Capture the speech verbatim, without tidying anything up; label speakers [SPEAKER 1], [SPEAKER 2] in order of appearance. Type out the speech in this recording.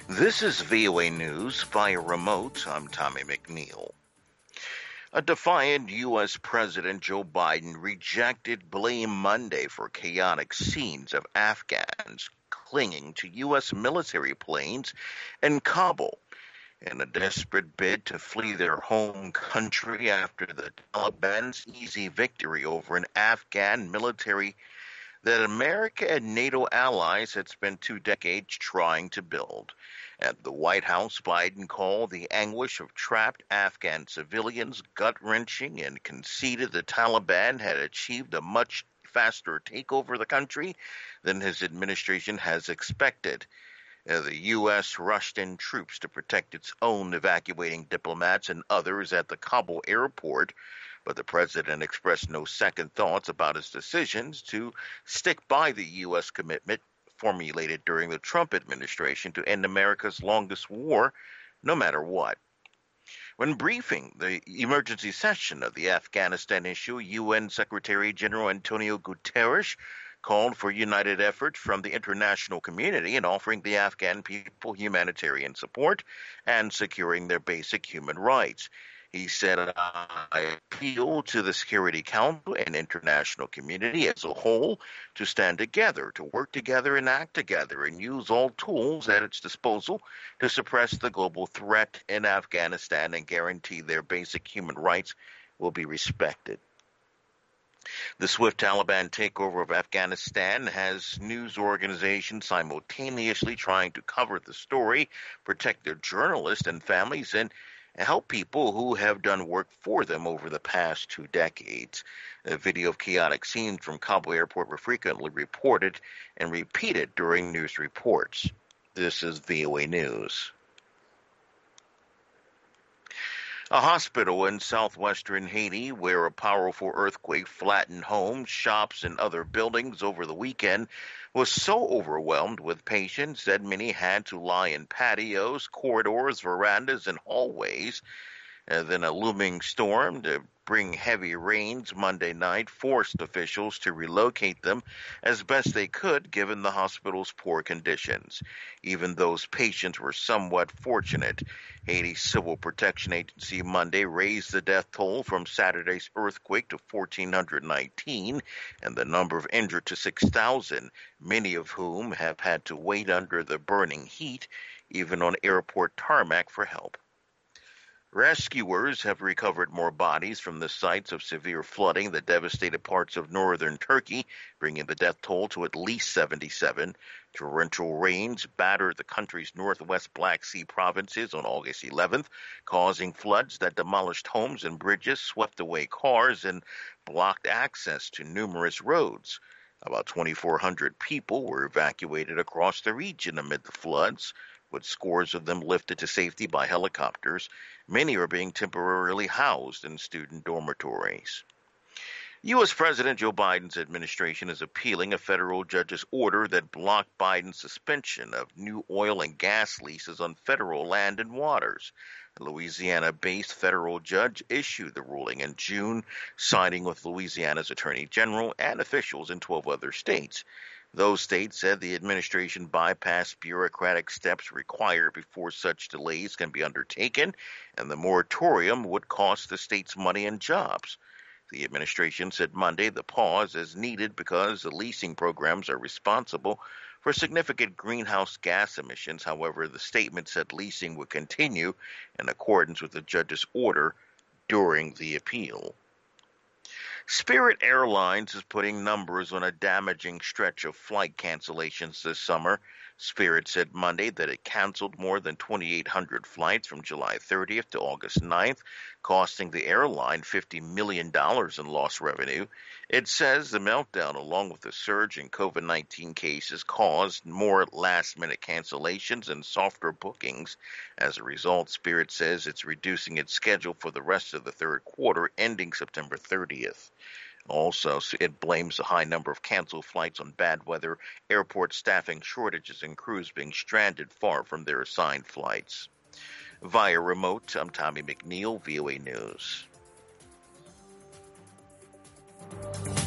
[SPEAKER 1] This is V O A News via remote. I'm Tommy McNeil. A defiant U S. President Joe Biden rejected blame Monday for chaotic scenes of Afghans clinging to U S military planes in Kabul in a desperate bid to flee their home country after the Taliban's easy victory over an Afghan military that America and NATO allies had spent two decades trying to build. At the White House, Biden called the anguish of trapped Afghan civilians gut-wrenching and conceded the Taliban had achieved a much faster takeover of the country than his administration has expected. Uh, the U S rushed in troops to protect its own, evacuating diplomats and others at the Kabul airport, but the president expressed no second thoughts about his decisions to stick by the U S commitment formulated during the Trump administration to end America's longest war, no matter what. When briefing the emergency session of the Afghanistan issue, U N Secretary General Antonio Guterres called for united efforts from the international community in offering the Afghan people humanitarian support and securing their basic human rights. He said, I appeal to the Security Council and international community as a whole to stand together, to work together and act together, and use all tools at its disposal to suppress the global threat in Afghanistan and guarantee their basic human rights will be respected. The swift Taliban takeover of Afghanistan has news organizations simultaneously trying to cover the story, protect their journalists and families, and help people who have done work for them over the past two decades. A video of chaotic scenes from Kabul airport were frequently reported and repeated during news reports. This is V O A News. A hospital in southwestern Haiti, where a powerful earthquake flattened homes, shops, and other buildings over the weekend, was so overwhelmed with patients that many had to lie in patios, corridors, verandas, and hallways. And then a looming storm to bring heavy rains Monday night forced officials to relocate them as best they could given the hospital's poor conditions. Even those patients were somewhat fortunate. Haiti's Civil Protection Agency Monday raised the death toll from Saturday's earthquake to one thousand four hundred nineteen and the number of injured to six thousand, many of whom have had to wait under the burning heat, even on airport tarmac, for help. Rescuers have recovered more bodies from the sites of severe flooding that devastated parts of northern Turkey, bringing the death toll to at least seventy-seven. Torrential rains battered the country's northwest Black Sea provinces on August eleventh, causing floods that demolished homes and bridges, swept away cars, and blocked access to numerous roads. About twenty-four hundred people were evacuated across the region amid the floods, with scores of them lifted to safety by helicopters. Many are being temporarily housed in student dormitories. U S. President Joe Biden's administration is appealing a federal judge's order that blocked Biden's suspension of new oil and gas leases on federal land and waters. A Louisiana-based federal judge issued the ruling in June, siding with Louisiana's Attorney General and officials in twelve other states. Those states said the administration bypassed bureaucratic steps required before such delays can be undertaken, and the moratorium would cost the states money and jobs. The administration said Monday the pause is needed because the leasing programs are responsible for significant greenhouse gas emissions. However, the statement said leasing would continue in accordance with the judge's order during the appeal. Spirit Airlines is putting numbers on a damaging stretch of flight cancellations this summer. Spirit said Monday that it canceled more than twenty-eight hundred flights from July thirtieth to August ninth, costing the airline fifty million dollars in lost revenue. It says the meltdown, along with the surge in COVID nineteen cases, caused more last-minute cancellations and softer bookings. As a result, Spirit says it's reducing its schedule for the rest of the third quarter, ending September thirtieth. Also, it blames the high number of canceled flights on bad weather, airport staffing shortages, and crews being stranded far from their assigned flights. Via remote, I'm Tommy McNeil, V O A News.